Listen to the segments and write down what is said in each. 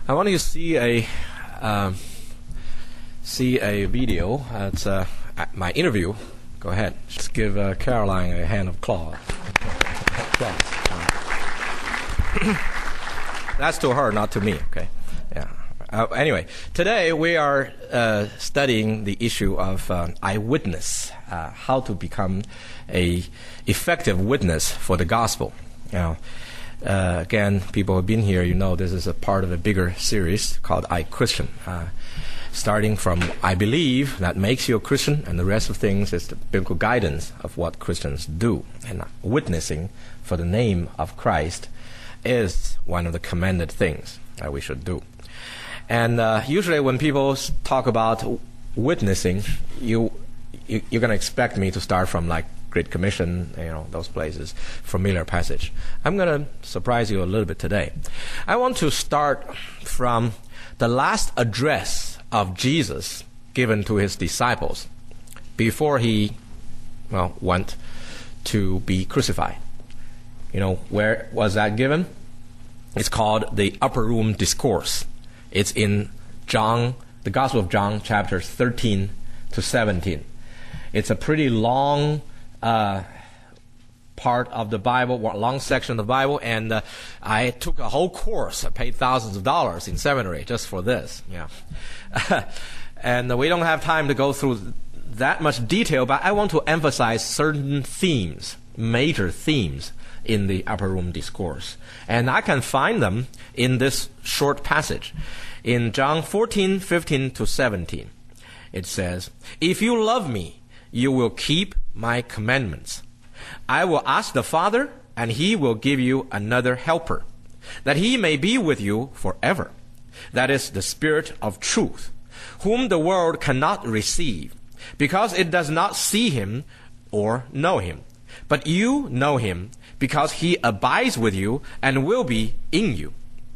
I want you to see a video. It's my interview. Go ahead. Just give Caroline a hand of applause. That's to her, not to me. Okay. Yeah. Anyway, today we are studying the issue of eyewitness, how to become a effective witness for the gospel. Again, people who have been here, you know this is a part of a bigger series called iChristian. Starting from I believe, that makes you a Christian, and the rest of things is the biblical guidance of what Christians do. And witnessing for the name of Christ is one of the commanded things that we should do. And usually when people talk about witnessing, you're going to expect me to start from like Great Commission, those places, familiar passage. I'm going to surprise you a little bit today. I want to start from the last address of Jesus given to his disciples before he, went to be crucified. Where was that given? It's called the Upper Room Discourse. It's in John, the Gospel of John, chapters 13 to 17. It's a pretty long part of the Bible, long section of the Bible, and I took a whole course. I paid thousands of dollars in seminary just for this. And we don't have time to go through that much detail, but I want to emphasize certain themes, major themes in the Upper Room Discourse. And I can find them in this short passage. In John 14, 15 to 17, it says, "If you love me, you will keep my commandments. I will ask the Father, and he will give you another helper, that he may be with you forever. That is the Spirit of truth, whom the world cannot receive, because it does not see him or know him. But you know him, because he abides with you and will be in you."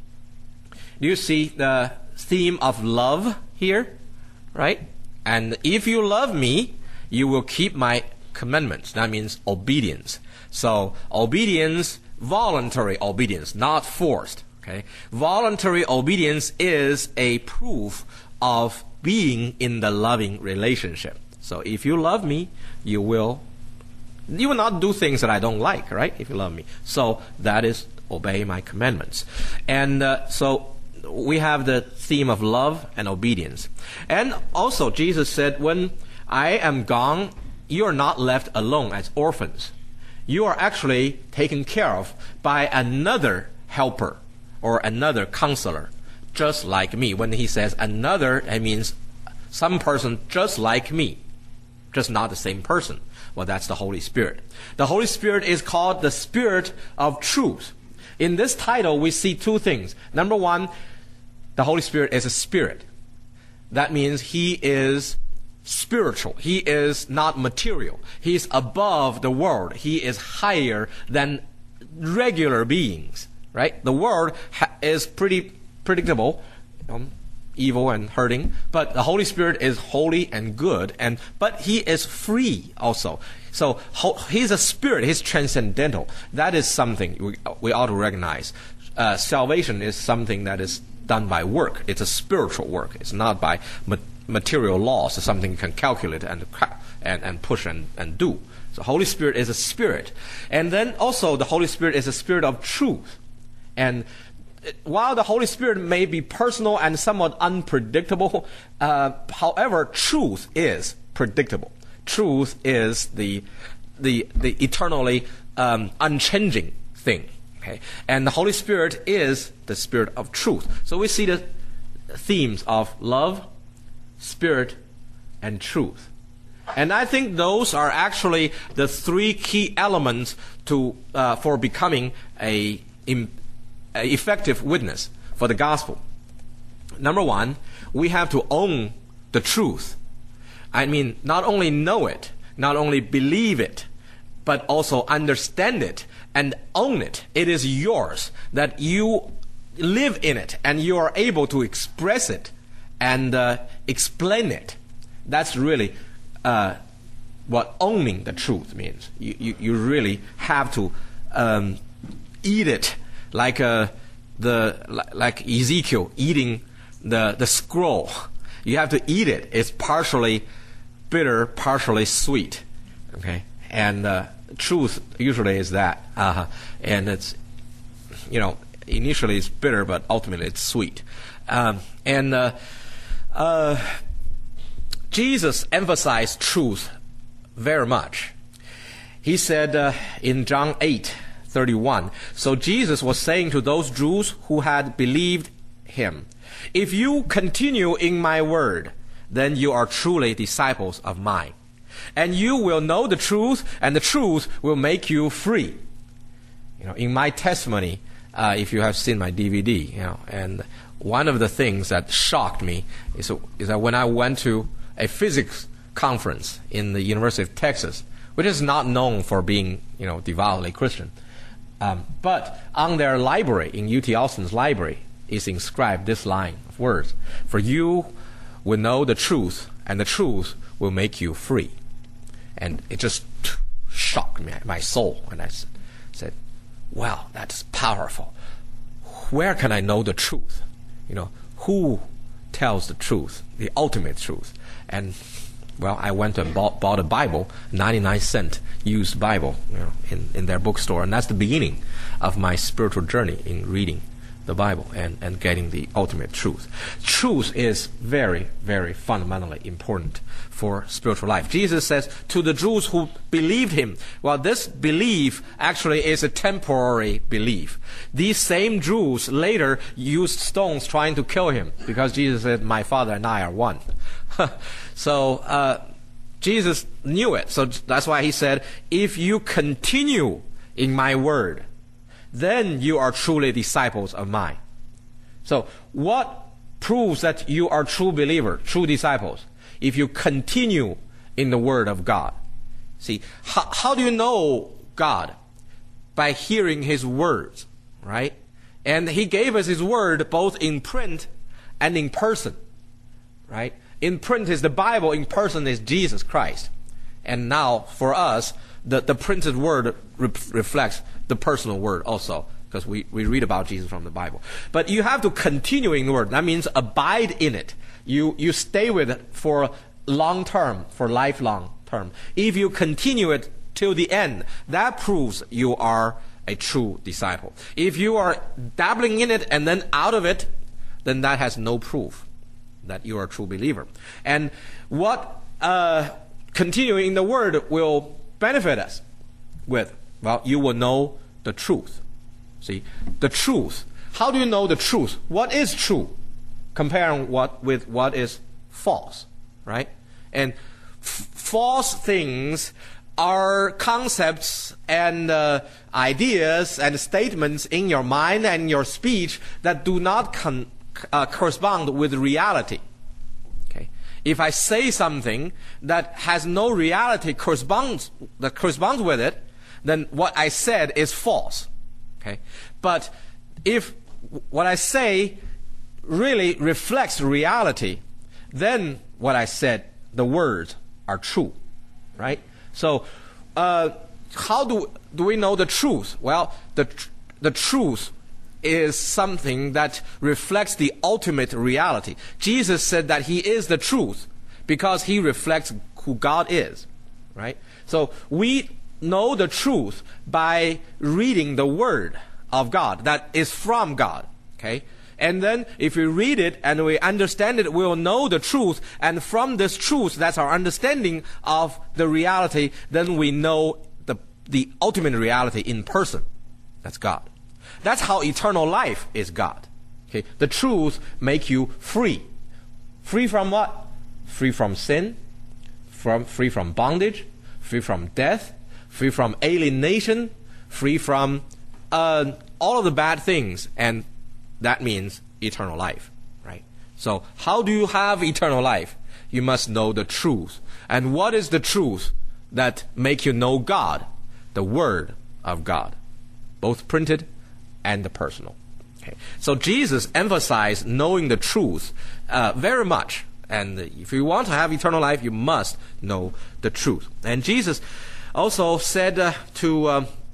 Do you see the theme of love here? Right? And if you love me, you will keep my commandments. That means obedience. So obedience, voluntary obedience, not forced. Okay? Voluntary obedience is a proof of being in the loving relationship. So if you love me, you will not do things that I don't like, right? If you love me. So that is obey my commandments. And so we have the theme of love and obedience. And also Jesus said, when I am gone, you are not left alone as orphans. You are actually taken care of by another helper or another counselor, just like me. When he says another, it means some person just like me, just not the same person. Well, that's the Holy Spirit. The Holy Spirit is called the Spirit of Truth. In this title, we see two things. Number one, the Holy Spirit is a spirit. That means he is spiritual. He is not material. He is above the world. He is higher than regular beings, right? The world is pretty predictable, evil and hurting, but the Holy Spirit is holy and good, but he is free also. So he's a spirit. He's transcendental. That is something we ought to recognize. Salvation is something that is done by work. It's a spiritual work. It's not by material laws. It's something you can calculate and push and do. So the Holy Spirit is a spirit. And then also the Holy Spirit is a spirit of truth. And while the Holy Spirit may be personal and somewhat unpredictable, however, truth is predictable. Truth is the eternally unchanging thing. Okay? And the Holy Spirit is the Spirit of truth. So we see the themes of love, Spirit, and truth. And I think those are actually the three key elements for becoming a effective witness for the gospel. Number one, we have to own the truth. I mean, not only know it, not only believe it, but also understand it and own it. It is yours, that you live in it and you are able to express it and explain it. That's really what owning the truth means. You really have to eat it like the like Ezekiel eating the scroll. You have to eat it. It's partially bitter, partially sweet. Okay, and truth usually is that, and it's, initially it's bitter, but ultimately it's sweet. Jesus emphasized truth very much. He said in John 8:31, so Jesus was saying to those Jews who had believed him, if you continue in my word, then you are truly disciples of mine. And you will know the truth, and the truth will make you free. In my testimony, if you have seen my DVD, and one of the things that shocked me is that when I went to a physics conference in the University of Texas, which is not known for being, devoutly Christian, but on their library, in UT Austin's library, is inscribed this line of words: for you will know the truth, and the truth will make you free. And it just shocked me, my soul. And I said, wow, that's powerful. Where can I know the truth? Who tells the truth, the ultimate truth? And, well, I went and bought a Bible, 99-cent used Bible, in their bookstore. And that's the beginning of my spiritual journey in reading the Bible and getting the ultimate truth. Truth is very, very fundamentally important for spiritual life. Jesus says to the Jews who believed him, well, this belief actually is a temporary belief. These same Jews later used stones trying to kill him because Jesus said, my Father and I are one. So Jesus knew it. So that's why he said, if you continue in my word, then you are truly disciples of mine. So what proves that you are true believer, true disciples? If you continue in the word of God. See, how do you know God? By hearing his words, right? And he gave us his word both in print and in person, right? In print is the Bible, in person is Jesus Christ. And now, for us, the printed word reflects the personal word also, because we read about Jesus from the Bible. But you have to continue in the word. That means abide in it. You stay with it for long term, for lifelong term. If you continue it till the end, that proves you are a true disciple. If you are dabbling in it and then out of it, then that has no proof that you are a true believer. And what continuing in the word will benefit us with? Well, you will know the truth. See, the truth. How do you know the truth? What is true? Comparing with what is false, right? And false things are concepts and ideas and statements in your mind and your speech that do not correspond with reality. Okay? If I say something that has no reality corresponds with it, then what I said is false. Okay? But if what I say really reflects reality, then what I said, the words, are true. Right? So, how do we know the truth? Well, the truth is something that reflects the ultimate reality. Jesus said that he is the truth because he reflects who God is. Right? So, we know the truth by reading the word of God that is from God. Okay? And then if we read it and we understand it, we will know the truth. And from this truth, that's our understanding of the reality, then we know the ultimate reality in person. That's God. That's how eternal life is God. Okay? The truth makes you free. Free from what? Free from sin, free from bondage, free from death, free from alienation, free from all of the bad things, and that means eternal life, right? So how do you have eternal life? You must know the truth. And what is the truth that make you know God? The Word of God, both printed and the personal. Okay. So Jesus emphasized knowing the truth very much. And if you want to have eternal life, you must know the truth. And Jesus also said to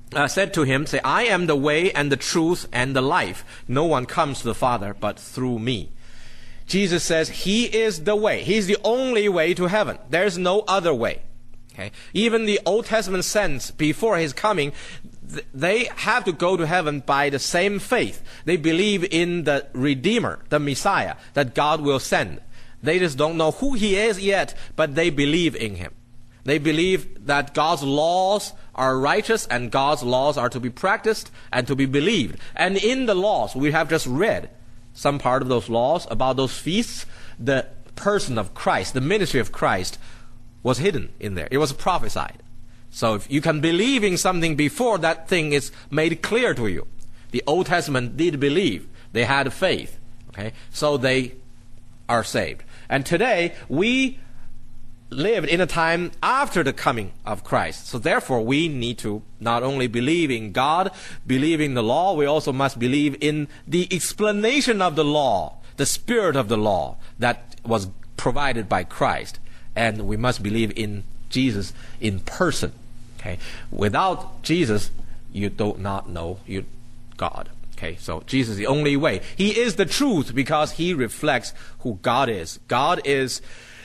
said to him, say, I am the way and the truth and the life. No one comes to the Father but through me. Jesus says he is the way. He's the only way to heaven. There's no other way. Okay? Even the Old Testament saints, before his coming, they have to go to heaven by the same faith. They believe in the Redeemer, the Messiah, that God will send. They just don't know who he is yet, but they believe in him. They believe that God's laws are righteous and God's laws are to be practiced and to be believed. And in the laws, we have just read some part of those laws about those feasts. The person of Christ, the ministry of Christ, was hidden in there. It was prophesied. So if you can believe in something before that thing is made clear to you. The Old Testament did believe. They had faith. Okay? So they are saved. And today, we lived in a time after the coming of Christ. So therefore, we need to not only believe in God, believe in the law, we also must believe in the explanation of the law, the spirit of the law that was provided by Christ. And we must believe in Jesus in person. Okay? Without Jesus, you do not know God. Okay? So Jesus is the only way. He is the truth because he reflects who God is. God is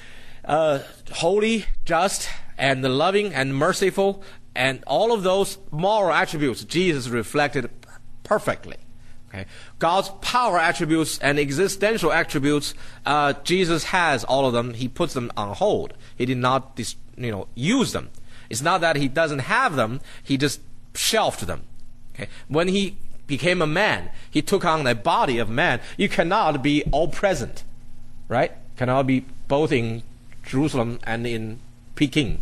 holy, just, and loving, and merciful, and all of those moral attributes Jesus reflected perfectly. Okay? God's power attributes and existential attributes, Jesus has all of them. He puts them on hold. He did not use them. It's not that he doesn't have them. He just shelved them. Okay? When he became a man, he took on the body of man. You cannot be all present, right? Cannot be both in Jerusalem and in Peking.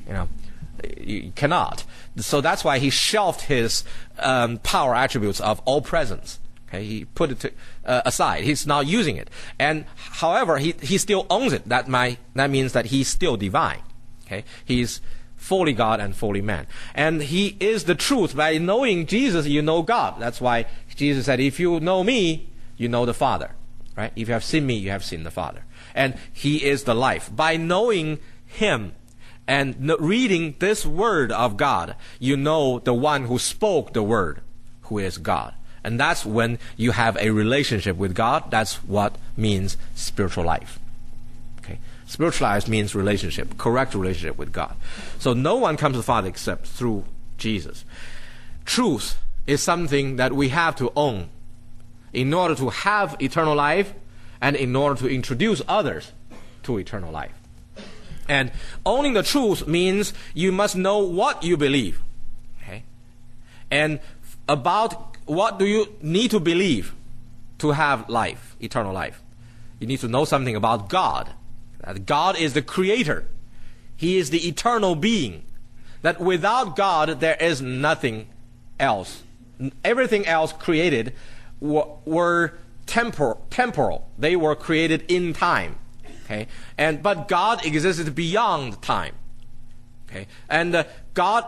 You cannot. So that's why he shelved his power attributes of all presence. Okay? He put it aside. He's not using it. And however, he still owns it. That means that he's still divine. Okay? He's fully God and fully man. And he is the truth. By knowing Jesus, you know God. That's why Jesus said, if you know me, you know the Father. Right? If you have seen me, you have seen the Father. And he is the life. By knowing him and reading this word of God, you know the one who spoke the word, who is God. And that's when you have a relationship with God. That's what means spiritual life. Okay? Spiritual life means relationship, correct relationship with God. So no one comes to the Father except through Jesus. Truth is something that we have to own in order to have eternal life and in order to introduce others to eternal life. And owning the truth means you must know what you believe. Okay? And about what do you need to believe to have life, eternal life. You need to know something about God. That God is the creator. He is the eternal being. That without God there is nothing else. Everything else created were temporal. They were created in time. Okay? But God existed beyond time. Okay? And God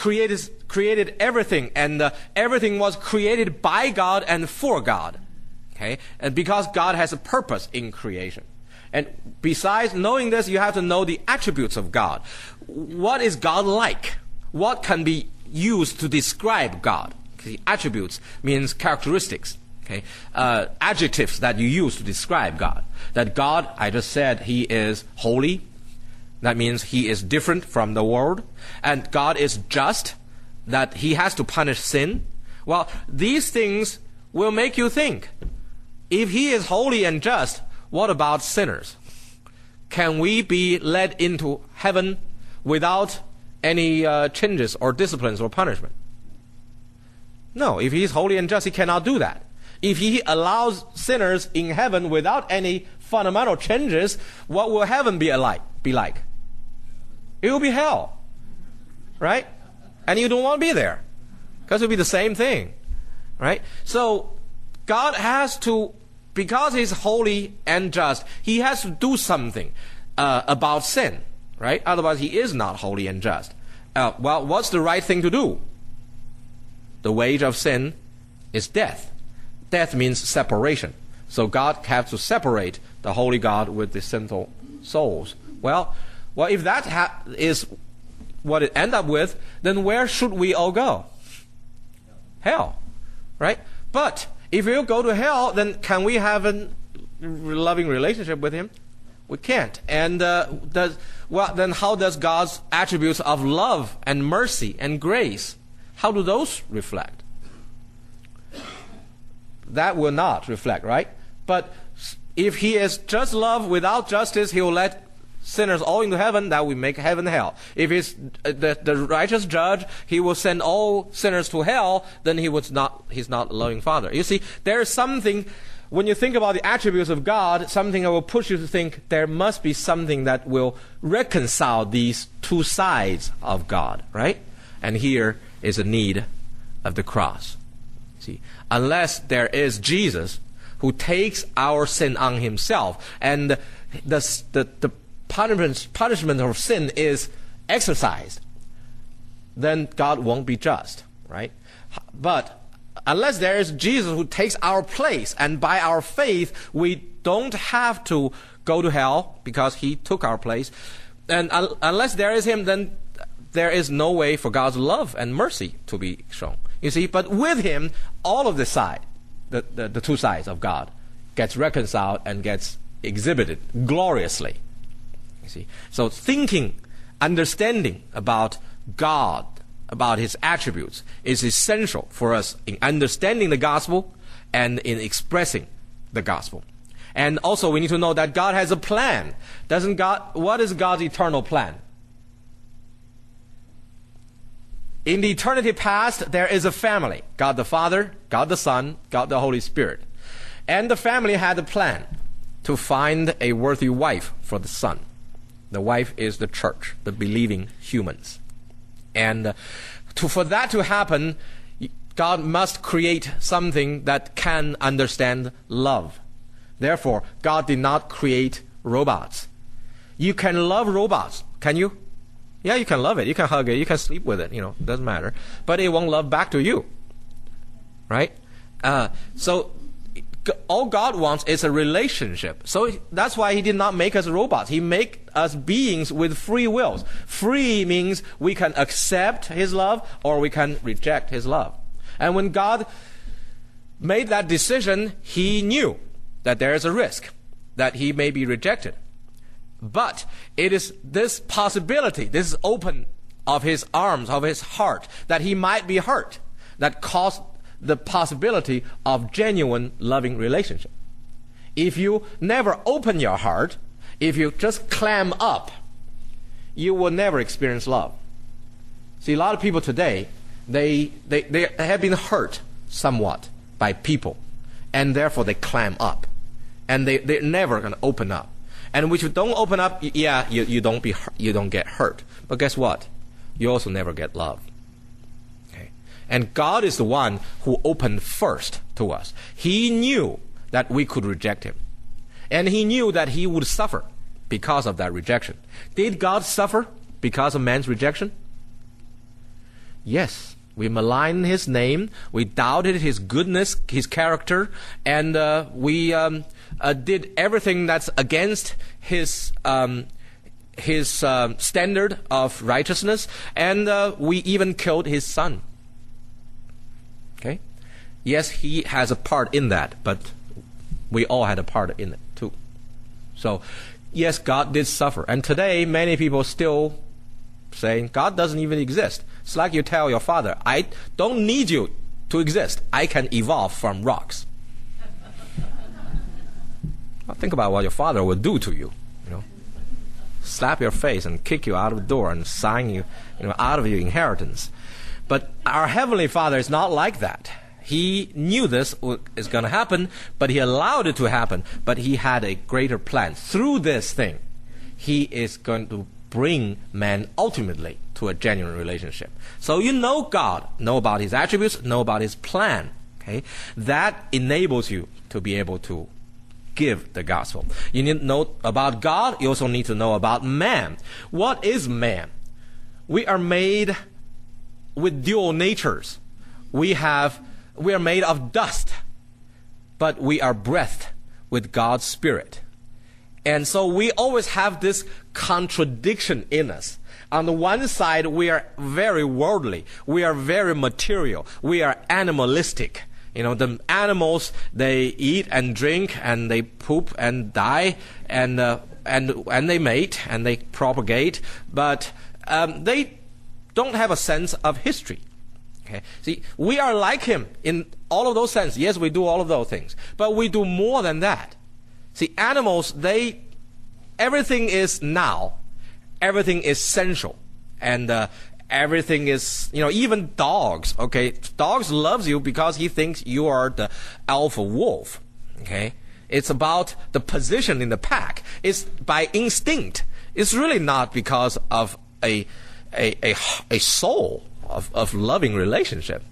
created everything, and everything was created by God and for God. Okay? And because God has a purpose in creation. And besides knowing this, you have to know the attributes of God. What is God like? What can be used to describe God? The attributes means characteristics. Okay? Adjectives that you use to describe God. That God, I just said, he is holy. That means he is different from the world. And God is just, that he has to punish sin. Well, these things will make you think, if he is holy and just, what about sinners? Can we be led into heaven without any changes or disciplines or punishment? No, if he is holy and just, he cannot do that. If he allows sinners in heaven without any fundamental changes, what will heaven be like? It will be hell. Right? And you don't want to be there. Because it will be the same thing. Right? So, God has to, because he's holy and just, he has to do something about sin. Right? Otherwise, he is not holy and just. Well, what's the right thing to do? The wage of sin is death. Death means separation. So God has to separate the holy God with the sinful souls. Well, if that is what it ends up with, then where should we all go? hell, right? But if you go to hell, then can we have a loving relationship with him? We can't. And then how does God's attributes of love and mercy and grace, how do those reflect? That will not reflect, right? But if he is just love without justice, he will let sinners all into heaven. That will make heaven hell. If he's the righteous judge, he will send all sinners to hell. Then he's not a loving Father. You see, there is something. When you think about the attributes of God, something that will push you to think there must be something that will reconcile these two sides of God, right? And here is a need of the cross. See, unless there is Jesus who takes our sin on himself, and the punishment of sin is exercised, then God won't be just, right? But unless there is Jesus who takes our place, and by our faith we don't have to go to hell because he took our place, and unless there is him, then there is no way for God's love and mercy to be shown. You see, but with him, all of the two sides of God gets reconciled and gets exhibited gloriously. You see, so thinking, understanding about God, about his attributes, is essential for us in understanding the gospel and in expressing the gospel. And also we need to know that God has a plan. What is God's eternal plan? In the eternity past, there is a family. God the Father, God the Son, God the Holy Spirit. And the family had a plan to find a worthy wife for the son. The wife is the church, the believing humans. And for that to happen, God must create something that can understand love. Therefore, God did not create robots. You can love robots, can you? Yeah, you can love it. You can hug it. You can sleep with it. It doesn't matter. But it won't love back to you. Right? So all God wants is a relationship. So that's why he did not make us robots. He made us beings with free wills. Free means we can accept his love or we can reject his love. And when God made that decision, he knew that there is a risk that he may be rejected. But it is this possibility, this open of his arms, of his heart, that he might be hurt, that caused the possibility of genuine loving relationship. If you never open your heart, if you just clam up, you will never experience love. See, a lot of people today, they have been hurt somewhat by people, and therefore they clam up, and they're never going to open up. And if you don't open up, you don't get hurt. But guess what? You also never get love. Okay? And God is the one who opened first to us. He knew that we could reject him. And he knew that he would suffer because of that rejection. Did God suffer because of man's rejection? Yes. We maligned his name. We doubted his goodness, his character, and we did everything that's against his standard of righteousness, and we even killed his son. Okay? Yes, he has a part in that, but we all had a part in it too. So, yes, God did suffer. And today, many people still saying, God doesn't even exist. It's like you tell your father, I don't need you to exist. I can evolve from rocks. Well, think about what your father would do to you. Slap your face and kick you out of the door and sign you, out of your inheritance. But our Heavenly Father is not like that. He knew this is going to happen, but he allowed it to happen. But he had a greater plan. Through this thing, he is going to bring man ultimately to a genuine relationship. So you know God, know about his attributes, know about his plan. Okay, that enables you to be able to give the gospel. You need to know about God. You also need to know about man. What is man? We are made with dual natures. We are made of dust, but we are breathed with God's Spirit. And so we always have this contradiction in us. On the one side, we are very worldly. We are very material. We are animalistic. The animals, they eat and drink and they poop and die and they mate and they propagate, but they don't have a sense of history. Okay? See, we are like him in all of those senses. Yes, we do all of those things, but we do more than that. See, animals, everything is now. Everything is sensual. And everything is, even dogs, okay? Dogs loves you because he thinks you are the alpha wolf, okay? It's about the position in the pack. It's by instinct. It's really not because of a soul of loving relationship.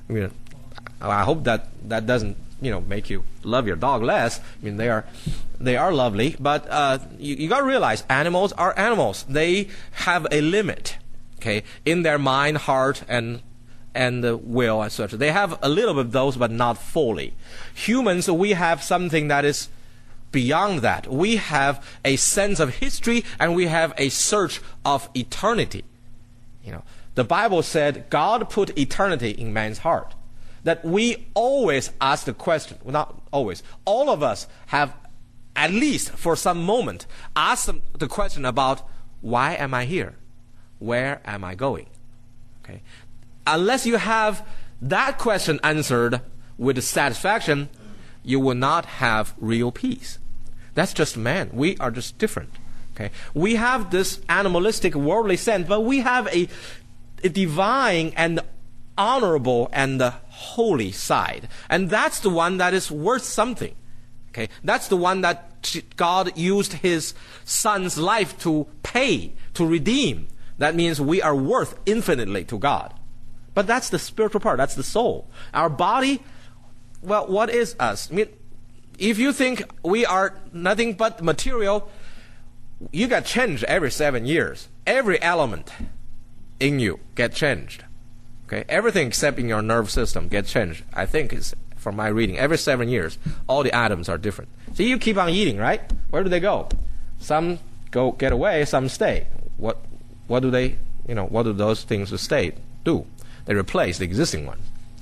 I hope that doesn't, make you love your dog less. they are lovely, but you got to realize animals are animals. They have a limit. Okay, in their mind, heart, and will, and such. They have a little bit of those, but not fully. Humans, we have something that is beyond that. We have a sense of history, and we have a search of eternity. The Bible said God put eternity in man's heart. That we always ask the question, well, not always, all of us have, at least for some moment, asked the question about, why am I here? Where am I going? Okay. Unless you have that question answered with satisfaction, you will not have real peace. That's just man. We are just different. Okay. We have this animalistic, worldly sense, but we have a divine and honorable and holy side. And that's the one that is worth something. Okay. That's the one that God used his son's life to pay, to redeem. That means we are worth infinitely to God. But that's the spiritual part. That's the soul. Our body, well, what is us? If you think we are nothing but material, you get changed every 7 years. Every element in you get changed. Okay, everything except in your nerve system gets changed. I think it's from my reading. Every 7 years, all the atoms are different. So you keep on eating, right? Where do they go? Some get away, some stay. What do they, what do those things that stay do? They replace the existing ones.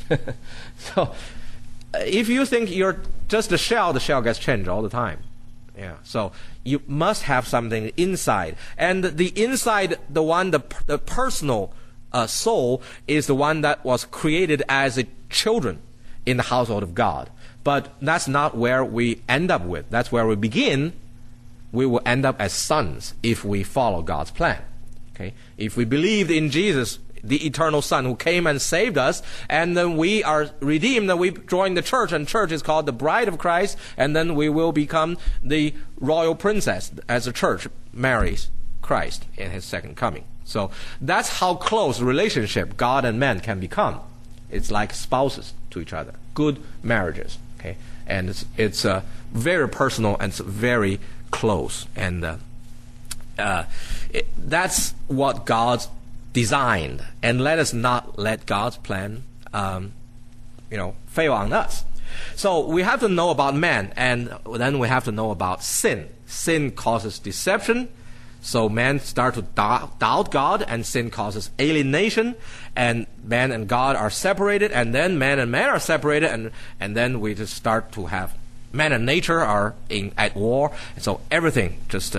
So, if you think you're just the shell gets changed all the time. Yeah. So, you must have something inside. And the inside, the personal soul is the one that was created as a children in the household of God. But that's not where we end up with. That's where we begin. We will end up as sons if we follow God's plan. Okay? If we believed in Jesus, the eternal Son who came and saved us, and then we are redeemed, then we join the church, and church is called the bride of Christ, and then we will become the royal princess as the church marries Christ in his second coming. So that's how close relationship God and man can become. It's like spouses to each other. Good marriages. Okay? And it's very personal and it's very close. And that's what God's designed, and let us not let God's plan, fail on us. So we have to know about man, and then we have to know about sin. Sin causes deception, so man starts to doubt God, and sin causes alienation, and man and God are separated, and then man and man are separated, and then we just start to have man and nature are at war, and so everything just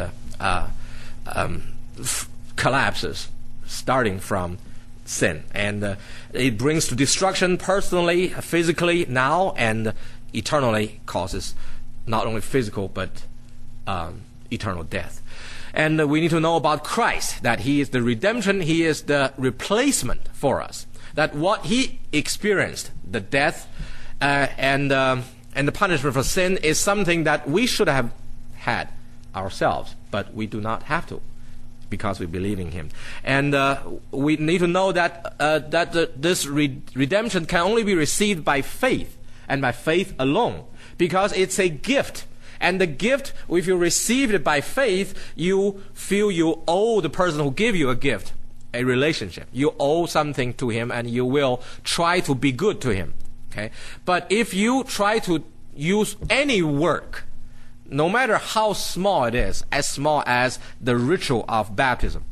collapses, starting from sin. And it brings to destruction personally, physically now, and eternally causes not only physical but eternal death. And we need to know about Christ, that he is the redemption, he is the replacement for us. That what he experienced, the death and the punishment for sin, is something that we should have had ourselves, but we do not have to, because we believe in him. And we need to know that this redemption can only be received by faith, and by faith alone, because it's a gift. And the gift, if you receive it by faith, you feel you owe the person who gave you a gift a relationship. You owe something to him, and you will try to be good to him. Okay? But if you try to use any work, no matter how small it is, as small as the ritual of baptism,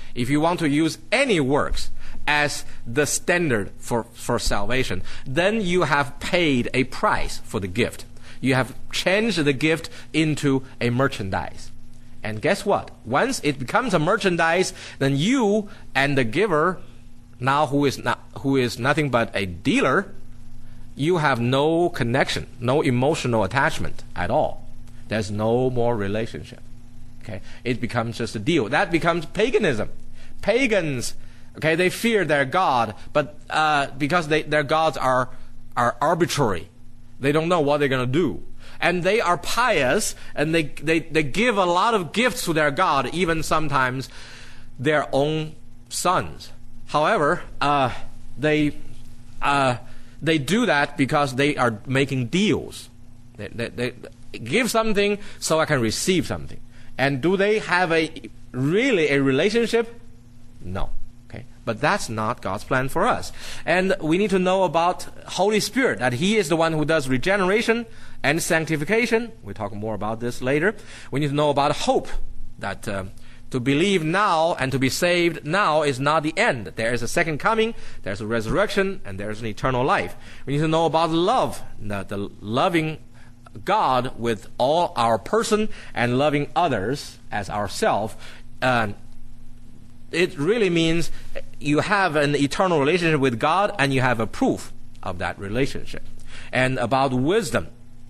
if you want to use any works as the standard for salvation, then you have paid a price for the gift. You have changed the gift into a merchandise. And guess what? Once it becomes a merchandise, then you and the giver, now who is nothing but a dealer, you have no connection, no emotional attachment at all. There's no more relationship. Okay? It becomes just a deal. That becomes paganism. Pagans, okay, they fear their God, but because their gods are arbitrary. They don't know what they're going to do. And they are pious, and they give a lot of gifts to their God, even sometimes their own sons. However, they do that because they are making deals. They give something so I can receive something. And do they have really a relationship? No. Okay, but that's not God's plan for us. And we need to know about Holy Spirit, that He is the one who does regeneration and sanctification. We'll talk more about this later. We need to know about hope, that to believe now and to be saved now is not the end. There is a second coming, there's a resurrection, and there's an eternal life. We need to know about love, the loving God with all our person and loving others as ourselves. It really means you have an eternal relationship with God, and you have a proof of that relationship. And about wisdom,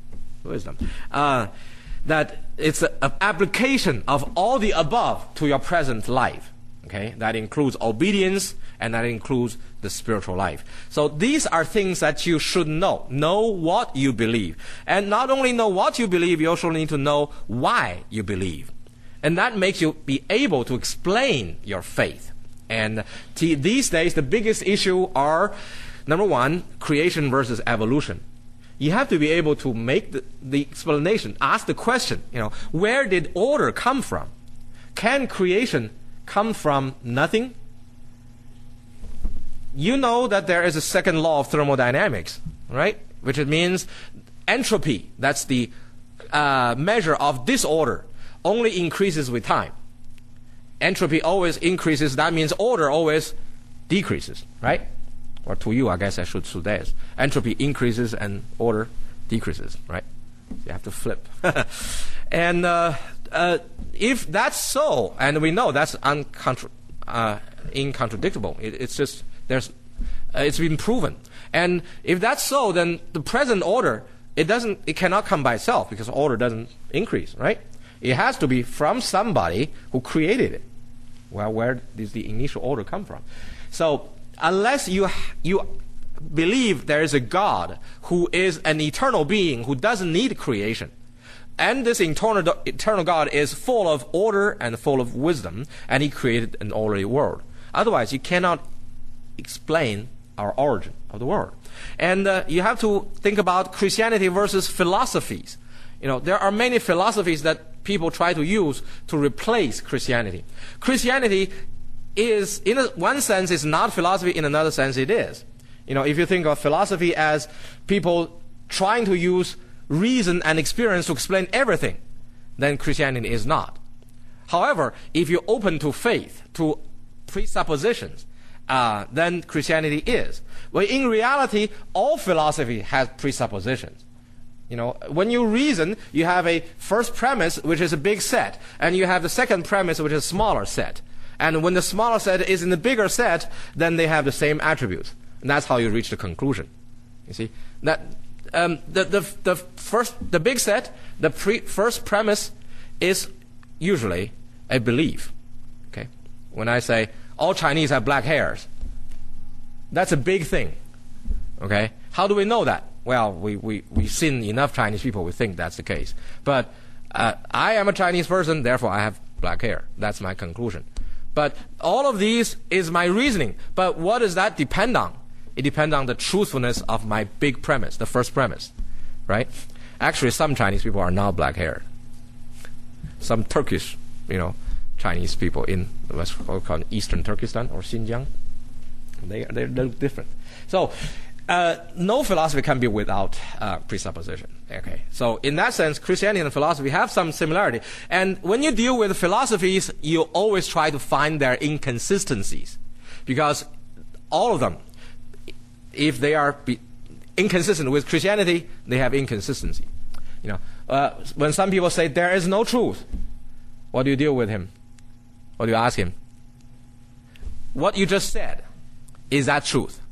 that it's an application of all the above to your present life. Okay, that includes obedience, and that includes the spiritual life. So these are things that you should know. Know what you believe. And not only know what you believe, you also need to know why you believe. And that makes you be able to explain your faith. And these days, the biggest issue are, number one, creation versus evolution. You have to be able to make the explanation, ask the question, where did order come from? Can creation come from nothing? You know that there is a second law of thermodynamics, right? Which means entropy, that's the measure of disorder, only increases with time. Entropy always increases. That means order always decreases, right? Or to you, I guess I should say this. Entropy increases and order decreases, right? You have to flip. And if that's so, and we know that's incontradictable, it's just it's been proven. And if that's so, then the present order it cannot come by itself, because order doesn't increase, right? It has to be from somebody who created it. Well, where does the initial order come from? So unless you believe there is a God who is an eternal being who doesn't need creation, and this eternal God is full of order and full of wisdom, and He created an orderly world. Otherwise, you cannot explain our origin of the world. And you have to think about Christianity versus philosophies. There are many philosophies that people try to use to replace Christianity. Christianity is, in one sense, is not philosophy. In another sense, it is. If you think of philosophy as people trying to use reason and experience to explain everything, then Christianity is not. However, if you're open to faith, to presuppositions, then Christianity is. Well, in reality, all philosophy has presuppositions. When you reason, you have a first premise, which is a big set, and you have the second premise, which is a smaller set. And when the smaller set is in the bigger set, then they have the same attributes. And that's how you reach the conclusion. You see? That the big set, the first premise is usually a belief. Okay? When I say all Chinese have black hairs, that's a big thing. Okay? How do we know that? Well, we've seen enough Chinese people, we think that's the case. But I am a Chinese person, therefore I have black hair. That's my conclusion. But all of these is my reasoning. But what does that depend on? It depends on the truthfulness of my big premise, the first premise. Right? Actually, some Chinese people are not black haired. Some Turkish, Chinese people in what's called Eastern Turkestan or Xinjiang, they're different. So, no philosophy can be without presupposition. Okay, so in that sense, Christianity and philosophy have some similarity. And when you deal with philosophies, you always try to find their inconsistencies, because all of them, if they are inconsistent with Christianity, they have inconsistency. When some people say there is no truth, what do you deal with him? What do you ask him? What you just said, is that truth?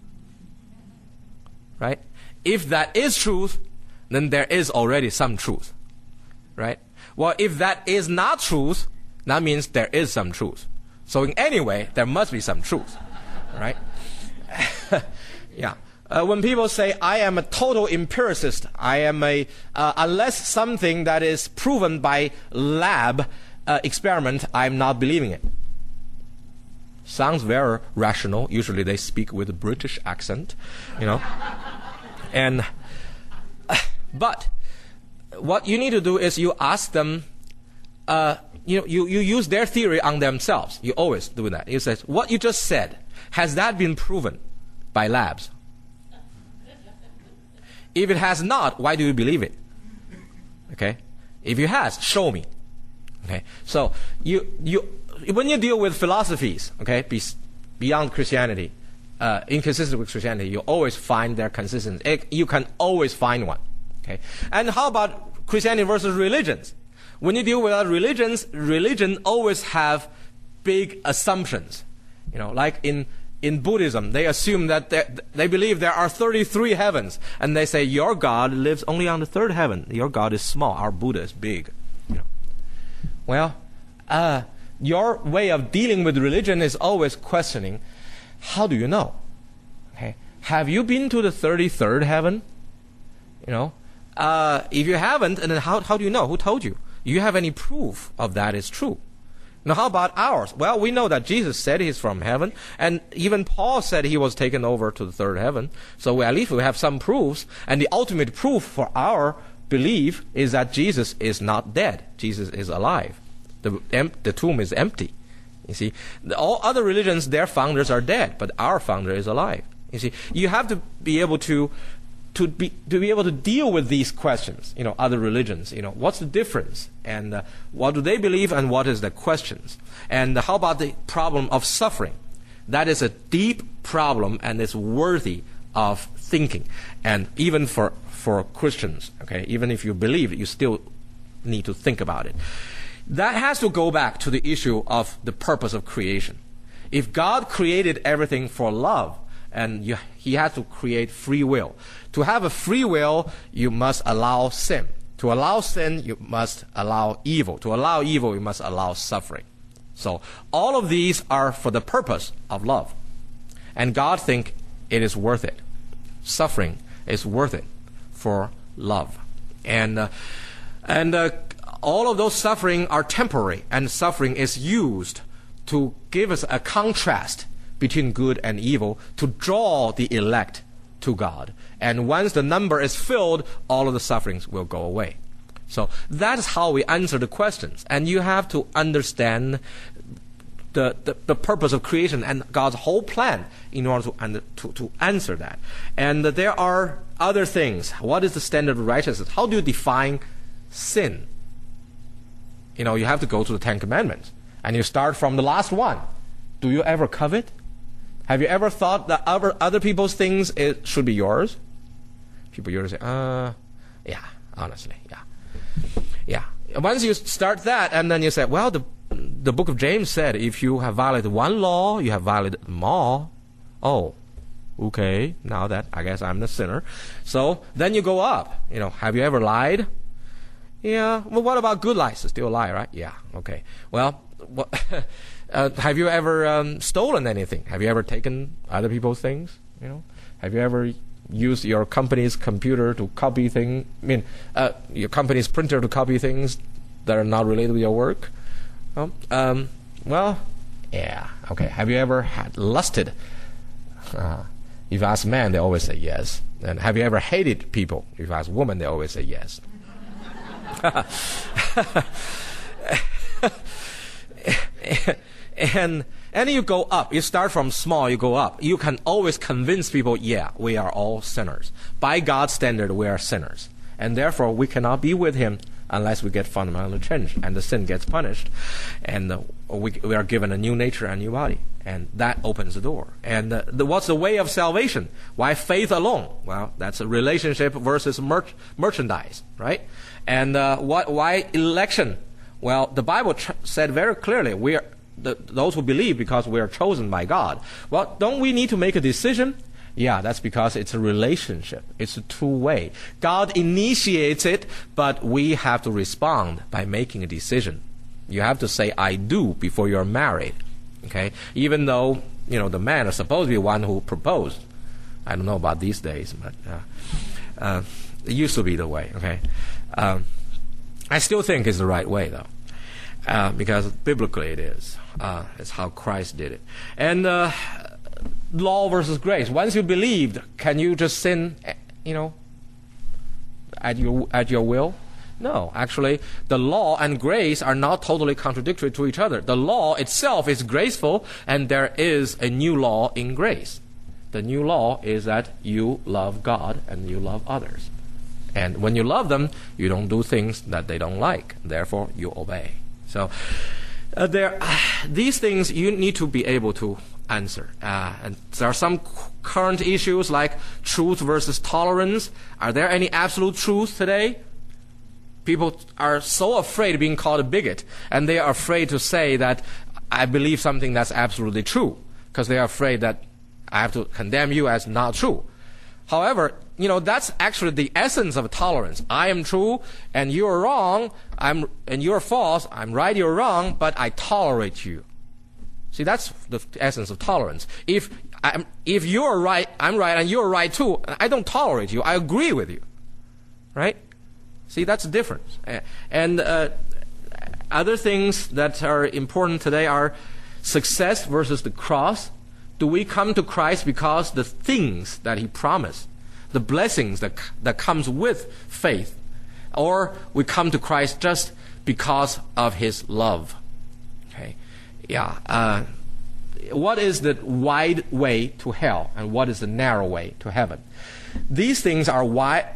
Right? If that is truth, then there is already some truth. Right? Well, if that is not truth, that means there is some truth. So in any way, there must be some truth. Right? Yeah. When people say, I am a total empiricist, I am unless something that is proven by lab experiment, I'm not believing it. Sounds very rational. Usually they speak with a British accent, And, but what you need to do is you ask them, you use their theory on themselves. You always do that. You say, what you just said, has that been proven by labs? If it has not, why do you believe it? Okay? If it has, show me. Okay? So when you deal with philosophies, okay, beyond Christianity, inconsistent with Christianity, you always find their consistency. You can always find one. Okay? And how about Christianity versus religions? When you deal with other religions, religion always have big assumptions. Like in Buddhism, they assume that they believe there are 33 heavens, and they say your God lives only on the third heaven. Your God is small. Our Buddha is big. Well, your way of dealing with religion is always questioning, how do you know? Okay, have you been to the 33rd heaven? If you haven't, and then how do you know? Who told you? Do you have any proof of that is true? Now, how about ours? Well, we know that Jesus said he's from heaven, and even Paul said he was taken over to the third heaven. So at least we have some proofs, and the ultimate proof for our belief is that Jesus is not dead. Jesus is alive. The tomb is empty. You see, all other religions, their founders are dead, but our founder is alive. You see, you have to be able to be able to deal with these questions. Other religions. What's the difference, and what do they believe, and what is the questions, and how about the problem of suffering? That is a deep problem, and it's worthy of thinking. And even for Christians, okay, even if you believe it, you still need to think about it. That has to go back to the issue of the purpose of creation. If God created everything for love, and he had to create free will. To have a free will, you must allow sin. To allow sin, you must allow evil. To allow evil, you must allow suffering. So all of these are for the purpose of love. And God thinks it is worth it. Suffering is worth it for love. And all of those suffering are temporary, and suffering is used to give us a contrast between good and evil, to draw the elect to God. And once the number is filled, all of the sufferings will go away. So that is how we answer the questions. And you have to understand the purpose of creation and God's whole plan in order to answer that. And there are other things. What is the standard of righteousness? How do you define sin? You have to go to the Ten Commandments. And you start from the last one. Do you ever covet? Have you ever thought that other people's things should be yours? People usually say, yeah, honestly, yeah. Once you start that, and then you say, well, the book of James said, if you have violated one law, you have violated them all. Oh, okay, now that, I guess I'm the sinner. So then you go up. Have you ever lied? Yeah. Well, what about good lies? It's still a lie, right? Yeah, okay. Well, what... have you ever stolen anything? Have you ever taken other people's things? Have you ever used your company's computer to copy things? Your company's printer to copy things that are not related with your work? Well, yeah. Okay. Have you ever had lusted? If you ask men, they always say yes. And have you ever hated people? If you ask women, they always say yes. And you go up. You start from small, you go up. You can always convince people, yeah, we are all sinners. By God's standard, we are sinners. And therefore, we cannot be with him unless we get fundamentally changed and the sin gets punished. And we are given a new nature, a new body. And that opens the door. And what's the way of salvation? Why faith alone? Well, that's a relationship versus merchandise, right? And why election? Well, the Bible said very clearly, we are those who believe because we are chosen by God. Well, don't we need to make a decision? Yeah, that's because it's a relationship. It's a two-way. God initiates it, but we have to respond by making a decision. You have to say, I do, before you're married. Okay? Even though, the man is supposed to be one who proposed. I don't know about these days, but it used to be the way. Okay? I still think it's the right way, though, because biblically it is. It's how Christ did it. And law versus grace. Once you believed, can you just sin, at your will? No, actually, the law and grace are not totally contradictory to each other. The law itself is graceful, and there is a new law in grace. The new law is that you love God and you love others. And when you love them, you don't do things that they don't like. Therefore, you obey. So, these things you need to be able to answer. And there are some current issues like truth versus tolerance. Are there any absolute truths today? People are so afraid of being called a bigot, and they are afraid to say that I believe something that's absolutely true, because they are afraid that I have to condemn you as not true. However, that's actually the essence of tolerance. I am true, and you're wrong, and you're false. I'm right, you're wrong, but I tolerate you. See, that's the essence of tolerance. If you're right, I'm right, and you're right too, I don't tolerate you. I agree with you. Right? See, that's the difference. And other things that are important today are success versus the cross. Do we come to Christ because the things that he promised, the blessings that comes with faith, or we come to Christ just because of his love? Okay, yeah. What is the wide way to hell, and what is the narrow way to heaven? These things are why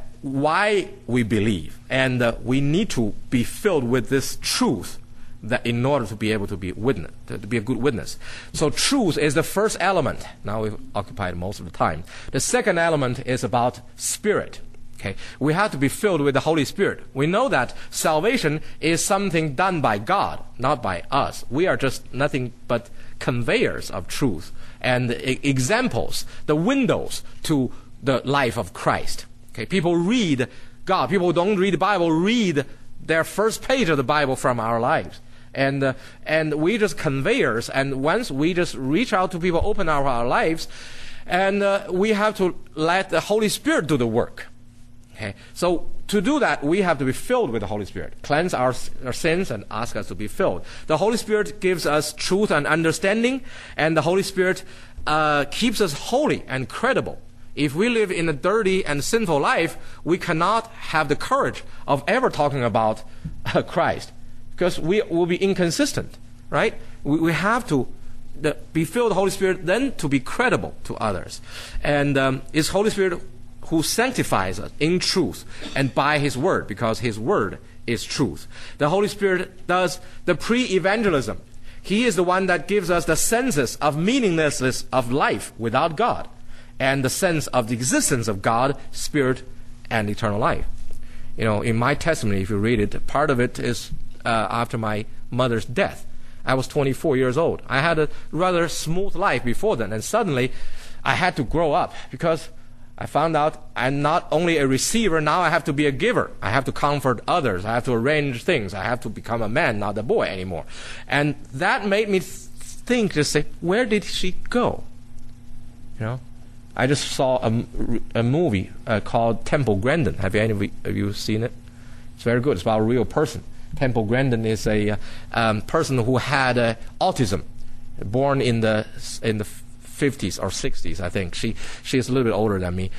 we believe, and we need to be filled with this truth that in order to be able to be witness, to be a good witness. So truth is the first element. Now we've occupied most of the time. The second element is about spirit. Okay, we have to be filled with the Holy Spirit. We know that salvation is something done by God, not by us. We are just nothing but conveyors of truth and examples, the windows to the life of Christ. Okay, people read God. People who don't read the Bible read their first page of the Bible from our lives. And we just conveyors, and once we just reach out to people, open our lives, and we have to let the Holy Spirit do the work. Okay, so to do that, we have to be filled with the Holy Spirit, cleanse our sins, and ask us to be filled. The Holy Spirit gives us truth and understanding, and the Holy Spirit keeps us holy and credible. If we live in a dirty and sinful life, we cannot have the courage of ever talking about Christ, because we will be inconsistent, right? We have to be filled with the Holy Spirit, then to be credible to others. And it's Holy Spirit who sanctifies us in truth and by his word, because his word is truth. The Holy Spirit does the pre-evangelism. He is the one that gives us the senses of meaninglessness of life without God, and the sense of the existence of God, Spirit, and eternal life. In my testimony, if you read it, part of it is after my mother's death. I was 24 years old. I had a rather smooth life before then, and suddenly I had to grow up, because I found out I'm not only a receiver, now I have to be a giver. I have to comfort others. I have to arrange things. I have to become a man, not a boy anymore. And that made me think, just say, where did she go? I just saw a movie called Temple Grandin. Have any of you seen it? It's very good. It's about a real person. Temple Grandin is a person who had autism, born in the 50s or 60s, I think. She is a little bit older than me.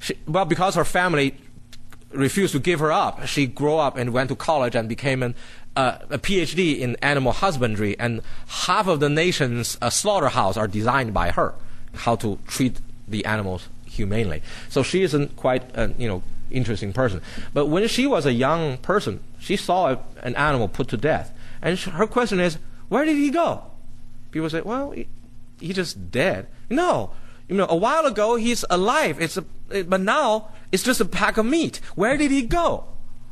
Because her family refused to give her up, she grew up and went to college and became a PhD in animal husbandry, and half of the nation's slaughterhouse are designed by her, how to treat the animals humanely. So she is quite interesting person. But when she was a young person, she saw an animal put to death, and her question is, where did he go? People say, well, he just dead. No, a while ago he's alive. But now it's just a pack of meat. Where did he go?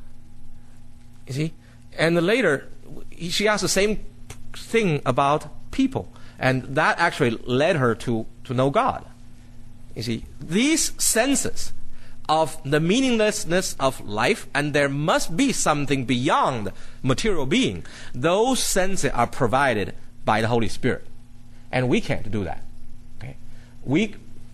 You see, and later she asked the same thing about people, and that actually led her to know God. You see, these senses of the meaninglessness of life, and there must be something beyond material being. Those senses are provided by the Holy Spirit, and we can't do that. Okay, we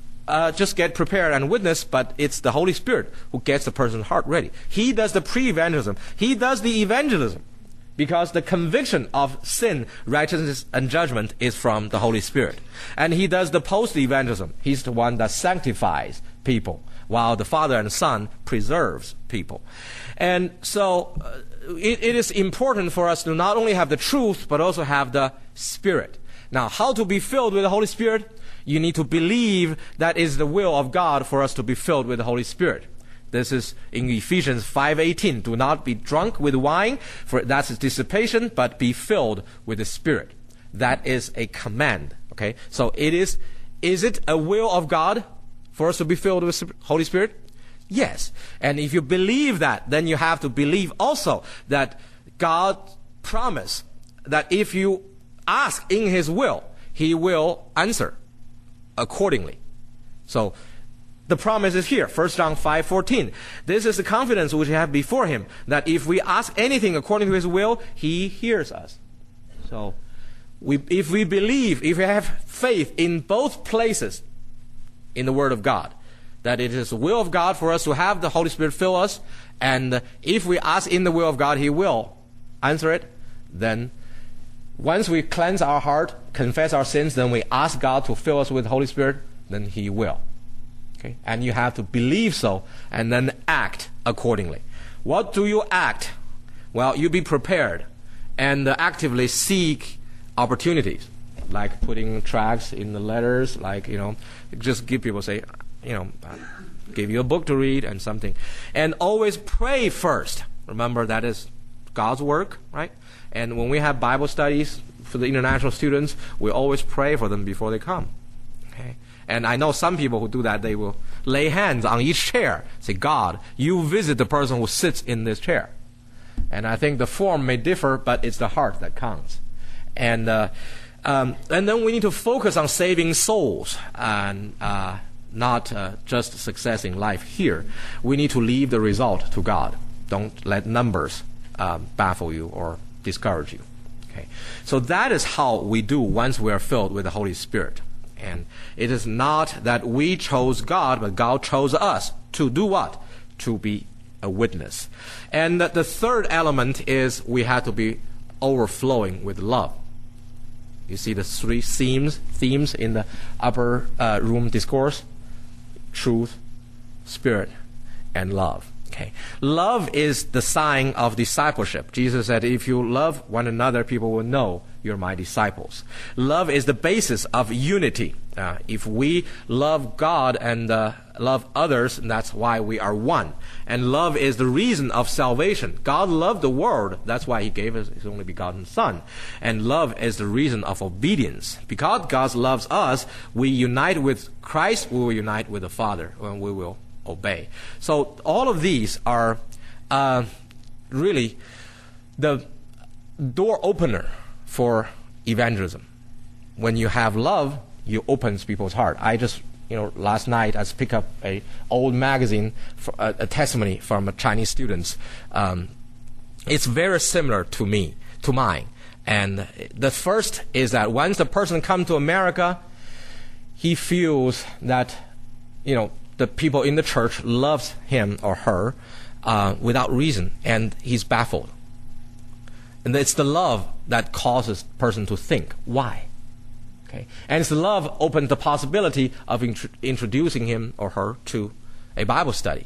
just get prepared and witness, but it's the Holy Spirit who gets the person's heart ready. He does the pre-evangelism. He does the evangelism, because the conviction of sin, righteousness, and judgment is from the Holy Spirit. And he does the post-evangelism. He's the one that sanctifies people, while the Father and Son preserves people. And so it is important for us to not only have the truth, but also have the Spirit. Now, how to be filled with the Holy Spirit? You need to believe that is the will of God for us to be filled with the Holy Spirit. This is in Ephesians 5:18. Do not be drunk with wine, for that's dissipation, but be filled with the Spirit. That is a command. Okay, so is it a will of God for us to be filled with the Holy Spirit? Yes. And if you believe that, then you have to believe also that God promised that if you ask in His will, He will answer accordingly. So the promise is here, 1 John 5:14. This is the confidence which we have before Him, that if we ask anything according to His will, He hears us. So if we believe, if we have faith in both places in the Word of God, that it is the will of God for us to have the Holy Spirit fill us, and if we ask in the will of God, He will answer it, then once we cleanse our heart, confess our sins, then we ask God to fill us with the Holy Spirit, then He will. Okay? And you have to believe so, and then act accordingly. What do you act? Well, you be prepared, and actively seek opportunities, like putting tracts in the letters, like, just give people, say, give you a book to read and something. And always pray first. Remember, that is God's work, right? And when we have Bible studies for the international students, we always pray for them before they come. Okay? And I know some people who do that, they will lay hands on each chair, say, God, you visit the person who sits in this chair. And I think the form may differ, but it's the heart that counts. And then we need to focus on saving souls, and not just success in life here. We need to leave the result to God. Don't let numbers baffle you or discourage you. Okay, so that is how we do once we are filled with the Holy Spirit. And it is not that we chose God, but God chose us to do what? To be a witness. And the third element is we have to be overflowing with love. You see the three themes in the upper room discourse: truth, spirit, and love. Okay. Love is the sign of discipleship. Jesus said, if you love one another, people will know you're my disciples. Love is the basis of unity. If we love God and love others, that's why we are one. And love is the reason of salvation. God loved the world. That's why He gave us His only begotten Son. And love is the reason of obedience. Because God loves us, we unite with Christ, we will unite with the Father, and we will obey. So all of these are really the door opener for evangelism. When you have love, you open people's heart. I just, last night I picked up an old magazine, for, a testimony from Chinese students. It's very similar to mine. And the first is that once the person comes to America, he feels that, the people in the church loves him or her without reason, and he's baffled. And it's the love that causes the person to think, why? Okay. And it's the love opens the possibility of introducing him or her to a Bible study.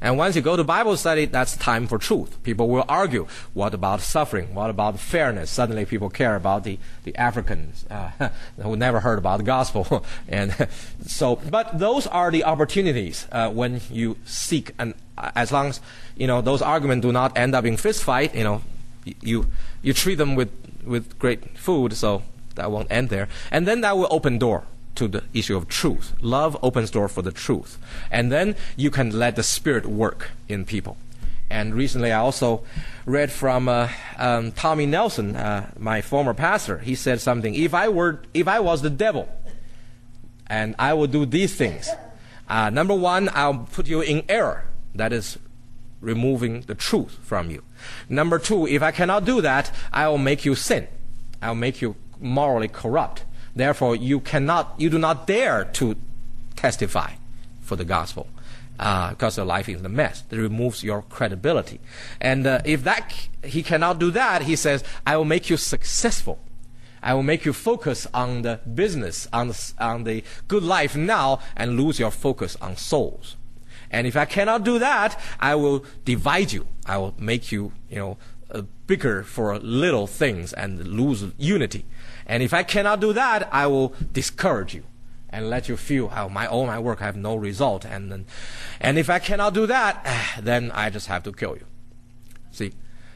And once you go to Bible study, that's time for truth. People will argue, what about suffering? What about fairness? Suddenly people care about the Africans who never heard about the gospel. And so, but those are the opportunities when you seek, and as long as, those arguments do not end up in fist fight, you treat them with great food, so that won't end there. And then that will open door to the issue of truth. Love opens door for the truth. And then you can let the Spirit work in people. And recently I also read from Tommy Nelson, my former pastor. He said something, if I was the devil, and I will do these things. Number one, I'll put you in error. That is removing the truth from you. Number two, if I cannot do that, I will make you sin. I'll make you morally corrupt. Therefore, you do not dare to testify for the gospel because your life is a mess. It removes your credibility. And if he cannot do that, he says, I will make you successful. I will make you focus on the business, on the good life now, and lose your focus on souls. And if I cannot do that, I will divide you. I will make you, bigger for little things and lose unity. And if I cannot do that, I will discourage you and let you feel, all my work have no result. And if I cannot do that, then I just have to kill you. See,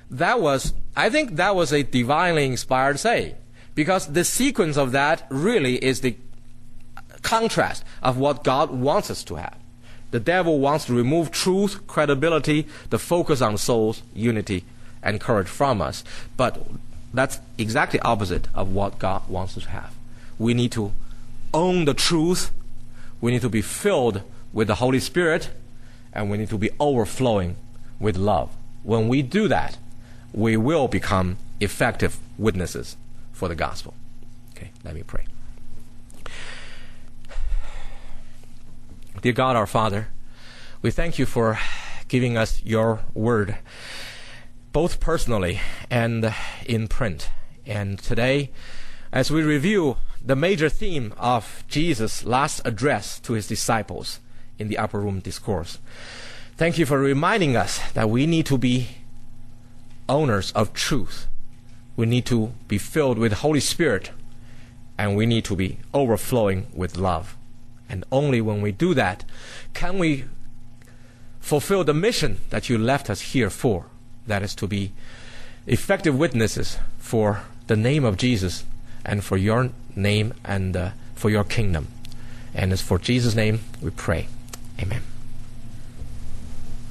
I think that was a divinely inspired saying, because the sequence of that really is the contrast of what God wants us to have. The devil wants to remove truth, credibility, the focus on souls, unity, and courage from us. But that's exactly opposite of what God wants us to have. We need to own the truth. We need to be filled with the Holy Spirit. And we need to be overflowing with love. When we do that, we will become effective witnesses for the gospel. Okay, let me pray. Dear God, our Father, we thank you for giving us your word, both personally and in print. And today, as we review the major theme of Jesus' last address to his disciples in the Upper Room Discourse, thank you for reminding us that we need to be owners of truth. We need to be filled with the Holy Spirit, and we need to be overflowing with love. And only when we do that can we fulfill the mission that you left us here for. That is to be effective witnesses for the name of Jesus and for your name and for your kingdom. And it's for Jesus' name we pray. Amen.